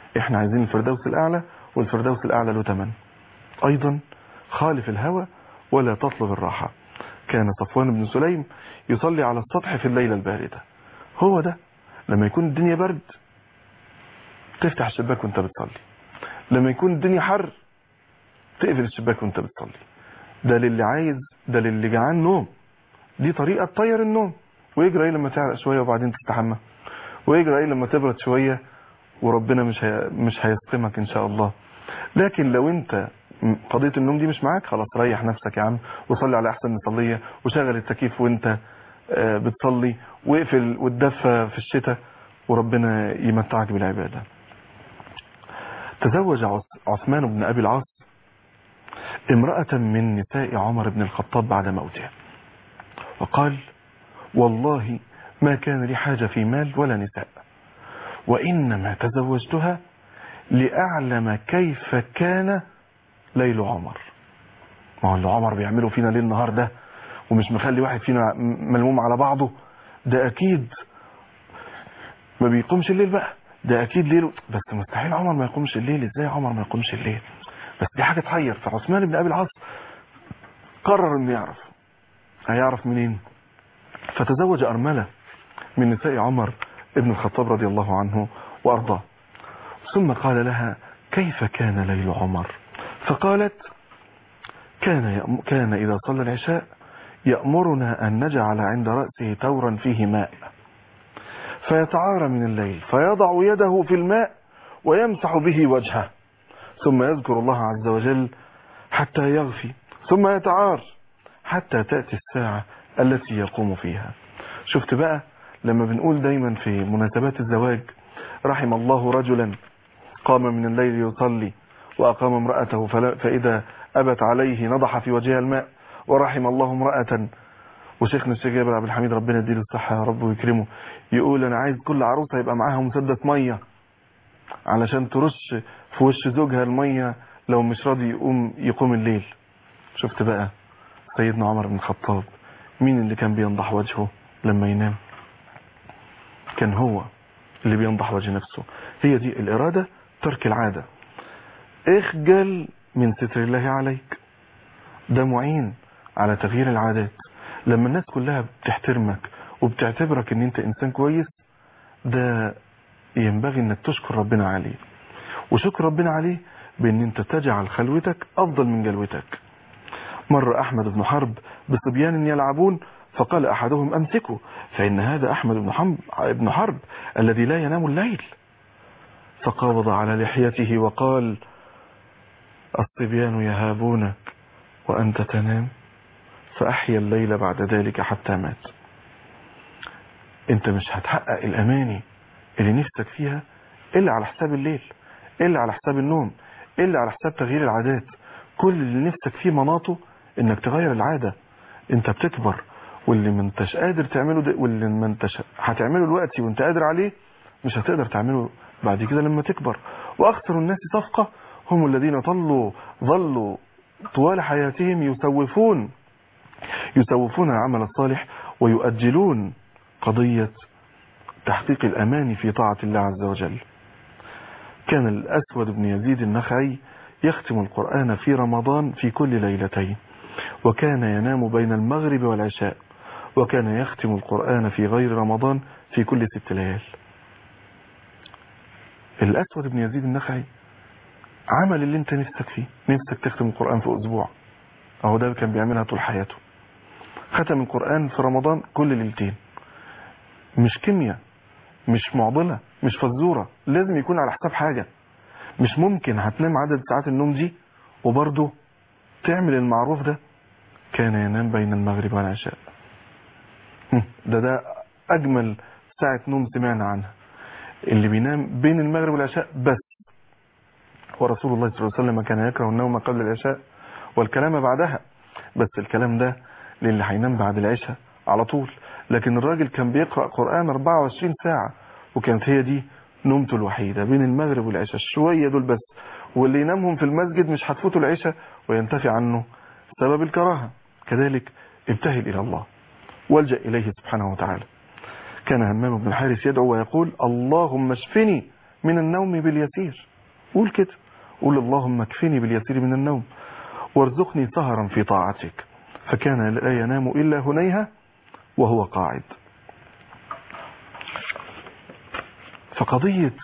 احنا عايزين الفردوس الأعلى، والفردوس الأعلى له ثمن. أيضا خالف الهوى ولا تطلب الراحة. كان صفوان بن سليم يصلي على السطح في الليلة الباردة. هو ده لما يكون الدنيا برد تفتح الشباك وانت بتصلي، لما يكون الدنيا حر تقفل الشباك وانت بتصلي. ده للي عايز، ده للي جعان نوم. دي طريقة تطير النوم. ويجرى ايه لما تعرق شوية وبعدين تستحمى؟ ويجرى ايه لما تبرد شوية وربنا مش هيسقمك ان شاء الله؟ لكن لو انت قضية النوم دي مش معاك، خلاص ريح نفسك يا عم وصلي على احسن مصلية، وشغل التكييف وانت بتصلي، واقفل وتدفى في الشتاء، وربنا يمتعك بالعبادة. تزوج عثمان بن أبي العاص امرأة من نساء عمر بن الخطاب بعد موته، وقال: والله ما كان لي حاجة في مال ولا نساء، وإنما تزوجتها لأعلم كيف كان ليل عمر. ما هو اللي عمر بيعملوا فينا ليل نهار ده ومش مخلي واحد فينا ملموم على بعضه، ده أكيد ما بيقومش الليل بقى، ده أكيد ليله. بس مستحيل عمر ما يقومش الليل. إزاي عمر ما يقومش الليل؟ بس دي حاجة تحير. فعثمان بن أبي العاص قرر إنه يعرف. هيعرف منين؟ فتزوج أرملة من نساء عمر ابن الخطاب رضي الله عنه وأرضاه. ثم قال لها: كيف كان ليل عمر؟ فقالت: كان إذا صلى العشاء يأمرنا أن نجعل عند رأسه تورا فيه ماء، فيتعارى من الليل فيضع يده في الماء ويمسح به وجهه، ثم يذكر الله عز وجل حتى يغفي، ثم يتعار حتى تأتي الساعة التي يقوم فيها. شفت بقى لما بنقول دايما في مناسبات الزواج: رحم الله رجلا قام من الليل يصلي وأقام امرأته فإذا أبت عليه نضح في وجهها الماء، ورحم الله امرأة. وشيخنا الشيخ جابر عبد الحميد ربنا يديله الصحة يا رب ويكرمه يقول: أنا عايز كل عروسة يبقى معاها مسدس مية علشان ترش في وش زوجها المية لو مش راضي يقوم الليل. شفت بقى سيدنا عمر بن الخطاب مين اللي كان بينضح وجهه لما ينام؟ كان هو اللي بينضح وجه نفسه. هي دي الإرادة، ترك العادة. اخجل من ستر الله عليك، ده معين على تغيير العادات. لما الناس كلها بتحترمك وبتعتبرك ان انت انسان كويس، ده ينبغي انك تشكر ربنا عليه. وشكر ربنا عليه بان انت تجعل خلوتك افضل من جلوتك. مر احمد بن حرب بصبيان يلعبون، فقال احدهم: امسكوا، فان هذا احمد بن حرب الذي لا ينام الليل. فقبض على لحيته وقال: الصبيان يهابونك وانت تنام. فاحيا الليل بعد ذلك حتى مات. انت مش هتحقق الاماني اللي نفسك فيها الا على حساب الليل، الا على حساب النوم، الا على حساب تغيير العادات. كل اللي نفسك فيه مناطه انك تغير العادة. انت بتكبر، واللي ما انتش قادر تعمله واللي ما انتش هتعمله دلوقتي وانت قادر عليه مش هتقدر تعمله بعد كده لما تكبر. واكثر الناس صفقة هم الذين ظلوا طوال حياتهم يسوفون العمل الصالح ويؤجلون قضية تحقيق الأمان في طاعة الله عز وجل. كان الأسود بن يزيد النخعي يختم القرآن في رمضان في كل ليلتين، وكان ينام بين المغرب والعشاء، وكان يختم القرآن في غير رمضان في كل 6 ليال. الأسود بن يزيد النخعي عمل اللي انت نفسك فيه. نفسك تختم القرآن في أسبوع، اهو ده كان بيعملها طول حياته. ختم القرآن في رمضان كل ليلتين. مش كيمياء، مش معضلة، مش فزورة، لازم يكون على حساب حاجة. مش ممكن هتنام عدد ساعات النوم دي وبرضه تعمل المعروف ده. كان ينام بين المغرب والعشاء. ده أجمل ساعة نوم سمعنا عنها، اللي بينام بين المغرب والعشاء بس. ورسول الله صلى الله عليه وسلم كان يكره النوم قبل العشاء والكلام بعدها، بس الكلام ده للي هينام بعد العشاء على طول. لكن الراجل كان بيقرأ قرآن 24 ساعة، وكانت هي دي نومته الوحيدة بين المغرب والعشاء، شوية دول بس. واللي ينامهم في المسجد مش هتفوتوا العشاء وينتفي عنه سبب الكراهة. كذلك ابتهل إلى الله والجأ إليه سبحانه وتعالى. كان همام بن الحارث يدعو ويقول: اللهم اشفني من النوم باليسير. قول كده، قول اللهم اكفني باليسير من النوم وارزقني سهرا في طاعتك، فكان لا ينام إلا هنيها وهو قاعد. فقضية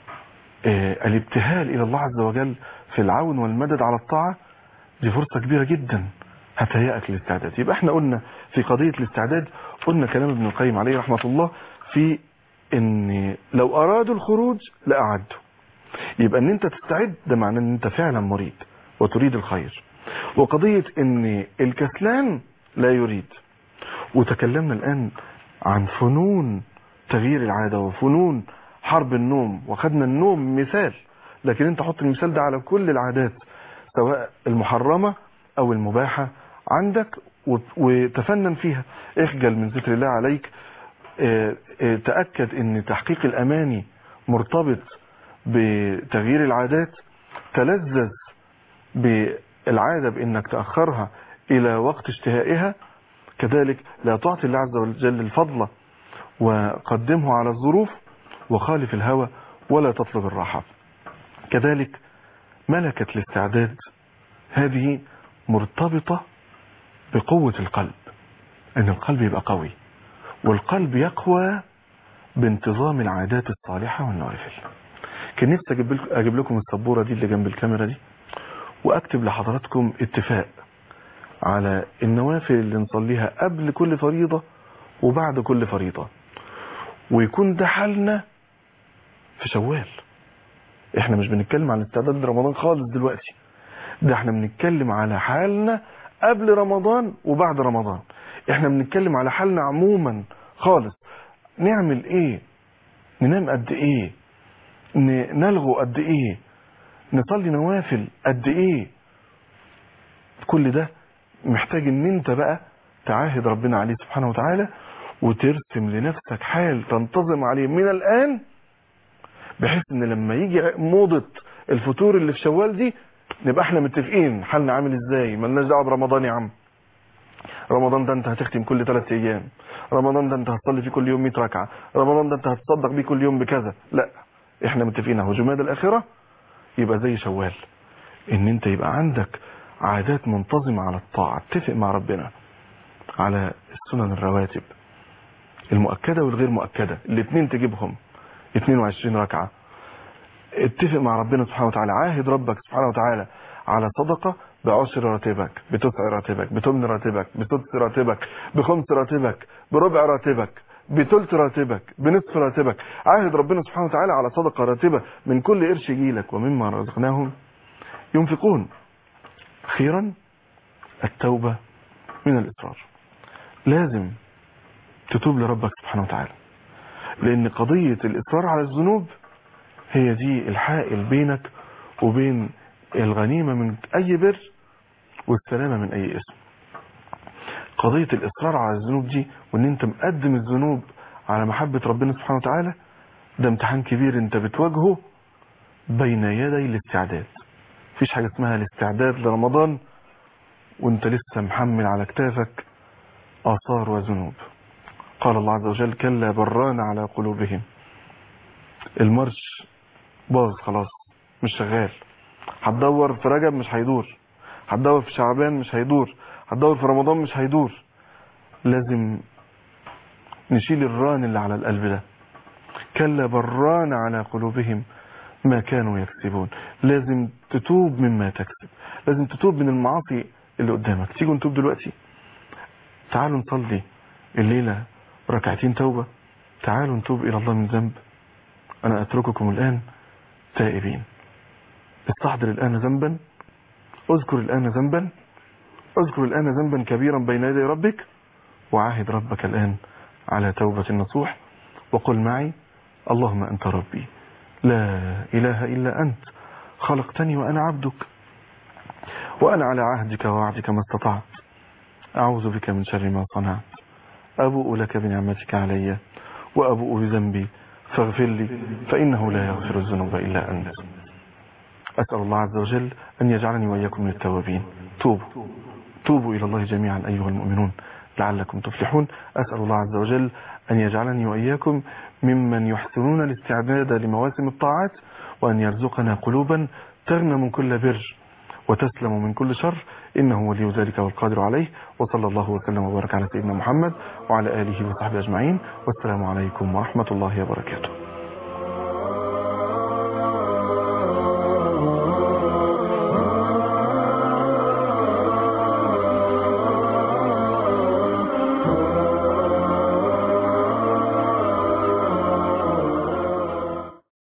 الابتهال إلى الله عز وجل في العون والمدد على الطاعة دي فرصة كبيرة جدا هتهيئك للاستعداد. يبقى احنا قلنا في قضية الاستعداد، قلنا كلام ابن القيم عليه رحمة الله في ان لو ارادوا الخروج لأعدوا. يبقى ان انت تستعد ده معناه ان انت فعلا مريد وتريد الخير. وقضية ان الكسلان لا يريد. وتكلمنا الان عن فنون تغيير العادة وفنون حرب النوم، وخدنا النوم مثال، لكن انت حط المثال ده على كل العادات سواء المحرمة او المباحة عندك وتفنن فيها. اخجل من ذكر الله عليك. تأكد ان تحقيق الاماني مرتبط بتغيير العادات. تلذذ بالعادة بانك تأخرها الى وقت اشتهائها. كذلك لا تعطي الله عز وجل الفضل وقدمه على الظروف، وخالف الهوى ولا تطلب الراحة. كذلك ملكة الاستعداد هذه مرتبطة بقوة القلب، ان القلب يبقى قوي، والقلب يقوى بانتظام العادات الصالحة والنوافل. كان نفسي اجيب لكم السبورة دي اللي جنب الكاميرا دي، واكتب لحضراتكم اتفاق على النوافل اللي نصليها قبل كل فريضة وبعد كل فريضة، ويكون ده حالنا في شوال. احنا مش بنتكلم عن استعداد لرمضان خالص دلوقتي، ده احنا بنتكلم على حالنا قبل رمضان وبعد رمضان. احنا بنتكلم على حالنا عموما خالص. نعمل ايه؟ ننام قد ايه؟ نلغو قد ايه؟ نصلي نوافل قد ايه؟ كل ده محتاج ان انت بقى تعاهد ربنا عليه سبحانه وتعالى، وترسم لنفسك حال تنتظم عليه من الآن، بحيث ان لما يجي موضة الفتور اللي في شوال دي نبقى احنا متفقين حالنا عامل ازاي. مالناش دعوه برمضان يا عم. رمضان ده انت هتختم كل 3 ايام، رمضان ده انت هتصلي فيه كل يوم 100 ركعه، رمضان ده انت هتصدق بيه كل يوم بكذا. لا، احنا متفقين اهو جماد الاخره يبقى زي شوال، ان انت يبقى عندك عادات منتظمه على الطاعه. اتفق مع ربنا على السنن الرواتب المؤكده والغير مؤكده، الاثنين تجيبهم 22 ركعه. اتفق مع ربنا سبحانه وتعالى، عاهد ربك سبحانه وتعالى على صدقة بعشر راتبك، بتسع راتبك، بتمن راتبك، بسدس راتبك، بخمس راتبك، بربع راتبك، بثلث راتبك، بنصف راتبك. عاهد ربنا سبحانه وتعالى على صدقة راتبة من كل قرش يجيلك، ومما رزقناهم ينفقون. أخيرا التوبة من الإصرار. لازم تتوب لربك سبحانه وتعالى، لأن قضية الإصرار على الذنوب هي دي الحائل بينك وبين الغنيمة من أي بر والسلامة من أي اسم. قضية الإصرار على الذنوب دي، وإن أنت مقدم الذنوب على محبة ربنا سبحانه وتعالى، ده امتحان كبير أنت بتواجهه بين يدي الاستعداد. مفيش حاجة اسمها الاستعداد لرمضان وأنت لسه محمل على كتافك آثار وذنوب. قال الله عز وجل: كلا بران على قلوبهم. المرش باظ خلاص، مش شغال. هتدور في رجب مش هيدور، هتدور في شعبان مش هيدور، هتدور في رمضان مش هيدور. لازم نشيل الران اللي على القلب ده. كلا بران على قلوبهم ما كانوا يكسبون. لازم تتوب مما تكسب، لازم تتوب من المعاصي اللي قدامك. تيجوا نتوب دلوقتي؟ تعالوا نصلي الليلة ركعتين توبة. تعالوا نتوب إلى الله من ذنب. أنا أترككم الآن تائبين. استحضر الآن ذنبا، اذكر الآن ذنبا، اذكر الآن ذنبا كبيرا بين يدي ربك، وعاهد ربك الآن على توبة نصوح، وقل معي: اللهم أنت ربي لا إله إلا أنت، خلقتني وأنا عبدك، وأنا على عهدك ووعدك ما استطعت، أعوذ بك من شر ما صنعت، أبوء لك بنعمتك علي وأبوء بذنبي فاغفر لي فإنه لا يغفر الذنوب إلا أنت. أسأل الله عز وجل أن يجعلني وإياكم من التوابين. توبوا إلى الله جميعا أيها المؤمنون لعلكم تفلحون. أسأل الله عز وجل أن يجعلني وإياكم ممن يحسنون الاستعداد لمواسم الطاعات، وأن يرزقنا قلوبا تغنم كل بر وتسلم من كل شر، إنه ولي ذلك والقادر عليه. وصلى الله وسلم وبارك على سيدنا محمد وعلى آله وصحبه أجمعين، والسلام عليكم ورحمة الله وبركاته.